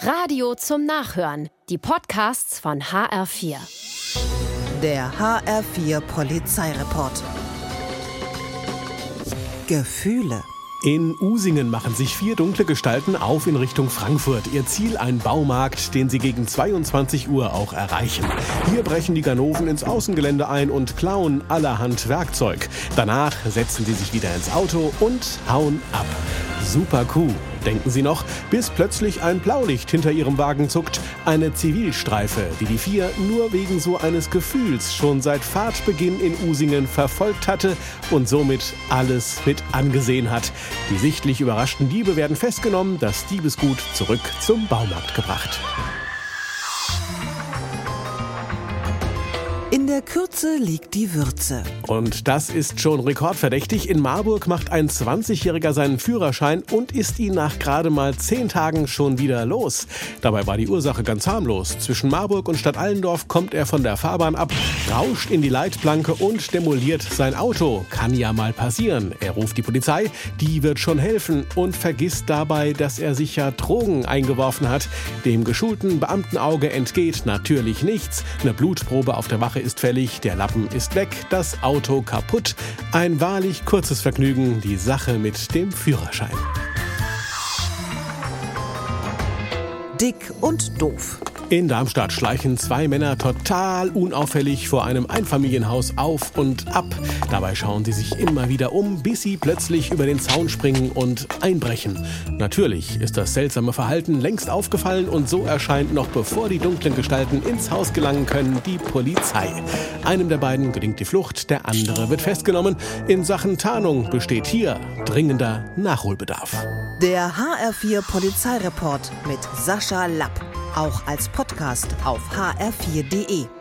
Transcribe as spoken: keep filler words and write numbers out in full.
Radio zum Nachhören. Die Podcasts von H R vier. Der H R vier Polizeireport. Gefühle. In Usingen machen sich vier dunkle Gestalten auf in Richtung Frankfurt. Ihr Ziel ein Baumarkt, den sie gegen zweiundzwanzig Uhr auch erreichen. Hier brechen die Ganoven ins Außengelände ein und klauen allerhand Werkzeug. Danach setzen sie sich wieder ins Auto und hauen ab. Super Coup, denken sie noch, bis plötzlich ein Blaulicht hinter ihrem Wagen zuckt. Eine Zivilstreife, die die vier nur wegen so eines Gefühls schon seit Fahrtbeginn in Usingen verfolgt hatte und somit alles mit angesehen hat. Die sichtlich überraschten Diebe werden festgenommen, das Diebesgut zurück zum Baumarkt gebracht. In der Kürze liegt die Würze. Und das ist schon rekordverdächtig. In Marburg macht ein zwanzigjähriger seinen Führerschein und ist ihn nach gerade mal zehn Tagen schon wieder los. Dabei war die Ursache ganz harmlos. Zwischen Marburg und Stadt Allendorf kommt er von der Fahrbahn ab, rauscht in die Leitplanke und demoliert sein Auto. Kann ja mal passieren. Er ruft die Polizei, die wird schon helfen und vergisst dabei, dass er sich ja Drogen eingeworfen hat. Dem geschulten Beamtenauge entgeht natürlich nichts. Eine Blutprobe auf der Wache ist fällig, der Lappen ist weg, das Auto kaputt. Ein wahrlich kurzes Vergnügen, die Sache mit dem Führerschein. Dick und doof. In Darmstadt schleichen zwei Männer total unauffällig vor einem Einfamilienhaus auf und ab. Dabei schauen sie sich immer wieder um, bis sie plötzlich über den Zaun springen und einbrechen. Natürlich ist das seltsame Verhalten längst aufgefallen und so erscheint noch bevor die dunklen Gestalten ins Haus gelangen können, die Polizei. Einem der beiden gelingt die Flucht, der andere wird festgenommen. In Sachen Tarnung besteht hier dringender Nachholbedarf. Der H R vier Polizeireport mit Sascha Lapp. Auch als Podcast auf h r vier punkt d e.